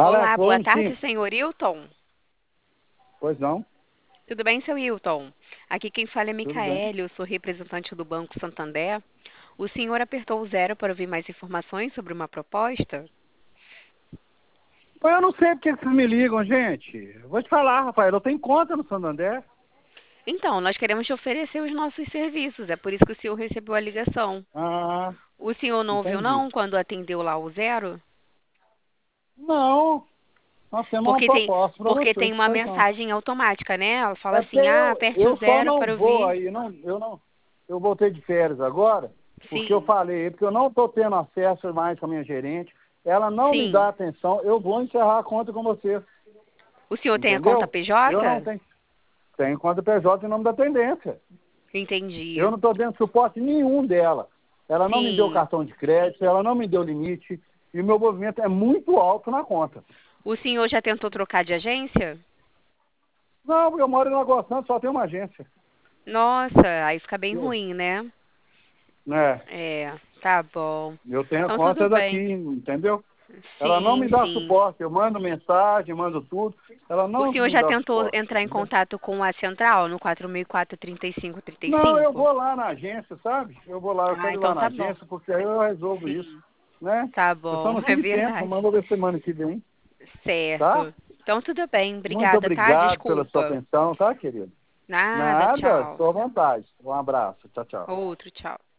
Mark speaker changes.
Speaker 1: Olá, boa
Speaker 2: Telefone,
Speaker 1: tarde,
Speaker 2: sim.
Speaker 1: senhor Hilton.
Speaker 2: Pois não?
Speaker 1: Tudo bem, seu Hilton? Aqui quem fala é
Speaker 2: Tudo bem.
Speaker 1: Micaele, eu sou representante do Banco Santander. O senhor apertou o zero para ouvir mais informações sobre uma proposta?
Speaker 2: Mas eu não sei porque que vocês me ligam, gente. Vou te falar, Rafael, eu tenho conta no Santander.
Speaker 1: Então, nós queremos te oferecer os nossos serviços, é por isso que o senhor recebeu a ligação.
Speaker 2: Ah,
Speaker 1: O senhor não ouviu,
Speaker 2: entendi.
Speaker 1: não, quando atendeu lá o zero?
Speaker 2: Não, nós temos uma
Speaker 1: Porque tem,
Speaker 2: proposta para
Speaker 1: porque
Speaker 2: vocês.
Speaker 1: tem uma
Speaker 2: Pois não.
Speaker 1: mensagem automática, né? Ela fala
Speaker 2: É porque
Speaker 1: assim, aperte o
Speaker 2: eu só
Speaker 1: zero
Speaker 2: não
Speaker 1: para
Speaker 2: vou
Speaker 1: ouvir.
Speaker 2: aí, eu voltei de férias agora, porque eu
Speaker 1: Sim,
Speaker 2: falei, porque eu não estou tendo acesso mais com a minha gerente, ela não me dá
Speaker 1: sim.
Speaker 2: atenção, eu vou encerrar a conta com vocês,
Speaker 1: O senhor tem a conta
Speaker 2: entendeu? Eu não
Speaker 1: PJ?
Speaker 2: tenho conta PJ em nome da tendência. Eu
Speaker 1: Entendi.
Speaker 2: não estou dando suporte nenhum dela. Ela não me deu
Speaker 1: Sim.
Speaker 2: cartão de crédito, ela não me deu limite, e o meu movimento é muito alto na conta.
Speaker 1: O senhor já tentou trocar de agência?
Speaker 2: Não, porque eu moro em Lagoa Santa, só tem uma agência.
Speaker 1: Nossa, aí fica bem
Speaker 2: Eu,
Speaker 1: ruim, né?
Speaker 2: né?
Speaker 1: É, tá bom.
Speaker 2: Eu tenho a
Speaker 1: Então tudo
Speaker 2: conta daqui,
Speaker 1: bem.
Speaker 2: entendeu? Ela não
Speaker 1: Sim,
Speaker 2: me dá
Speaker 1: sim.
Speaker 2: suporte, eu mando mensagem, mando tudo, ela
Speaker 1: O
Speaker 2: não
Speaker 1: senhor
Speaker 2: me
Speaker 1: já
Speaker 2: dá
Speaker 1: tentou
Speaker 2: suporte,
Speaker 1: entrar em
Speaker 2: entendeu?
Speaker 1: contato com a central no 4004
Speaker 2: Não, eu
Speaker 1: 3535?
Speaker 2: vou lá na agência, sabe? Eu vou lá, eu
Speaker 1: Ah,
Speaker 2: quero ir lá
Speaker 1: então
Speaker 2: na
Speaker 1: tá bom.
Speaker 2: agência, porque aí eu resolvo isso,
Speaker 1: Sim,
Speaker 2: né?
Speaker 1: tá
Speaker 2: Eu só
Speaker 1: bom,
Speaker 2: não
Speaker 1: é
Speaker 2: tive tempo,
Speaker 1: verdade.
Speaker 2: mas vou ver semana que vem, tá?
Speaker 1: Certo. Então tudo bem,
Speaker 2: Muito
Speaker 1: obrigada, tá?
Speaker 2: obrigado pela sua
Speaker 1: Desculpa.
Speaker 2: atenção, tá, querido?
Speaker 1: Nada,
Speaker 2: Nada,
Speaker 1: tchau.
Speaker 2: estou à vontade. Um abraço. Tchau, tchau.
Speaker 1: Outro, tchau.